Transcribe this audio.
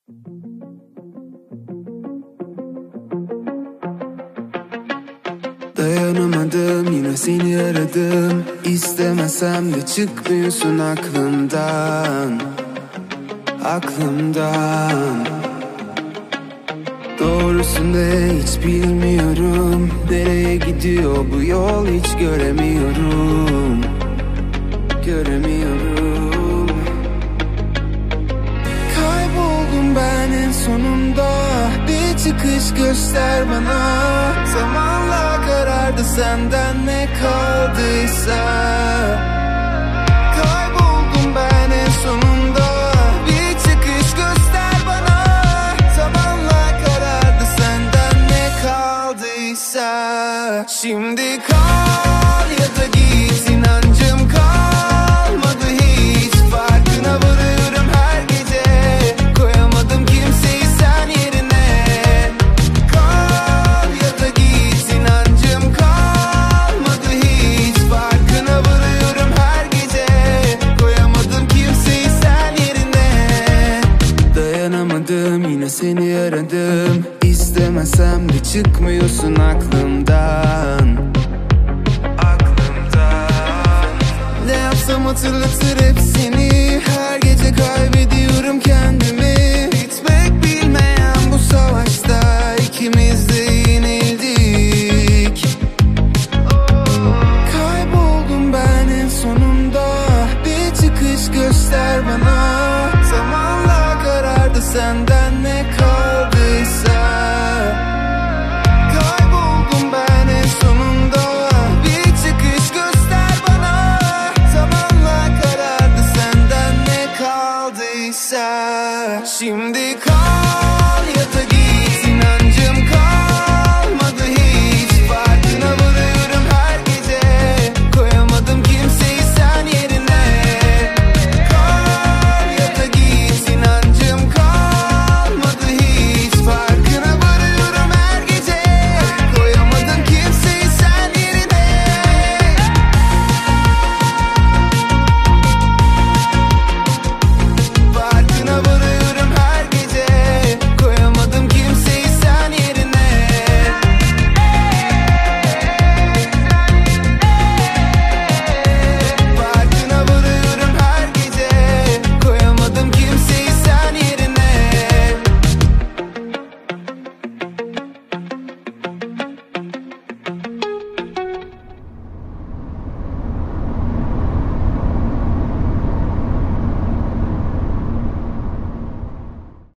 Dayanamadım, yine seni aradım. İstemesem de çıkmıyorsun aklımdan. Doğrusu ne hiç bilmiyorum. Nereye gidiyor bu yol hiç göremiyorum. Kayboldum ben en sonunda. Bir çıkış göster bana. Zamanla karardı senden ne kaldıysa. Kayboldum ben en sonunda. Bir çıkış göster bana. Zamanla karardı senden ne kaldıysa. Şimdi kal ya da git, inancım kalmadı hiç. Farkına varıyorum her gece. Koyamadım kimseyi sen yerine. Kal ya da git, inancım kalmadı hiç. Farkına varıyorum her gece. Koyamadım kimseyi sen yerine. Dayanamadım, yine seni aradım. İstemesem de çıkmıyorsun aklımdan. Ne yapsam hatırlatır hep seni. Her gece kaybediyorum kendimi. Bitmek bilmeyen bu savaşta ikimiz de yenildik. Kayboldum ben en sonunda. Bir çıkış göster bana. Zamanla karardı senden ne kaldıysa. Kayboldum ben en sonunda. Bir çıkış göster bana. Zamanla karardı senden ne kaldıysa. Şimdi kal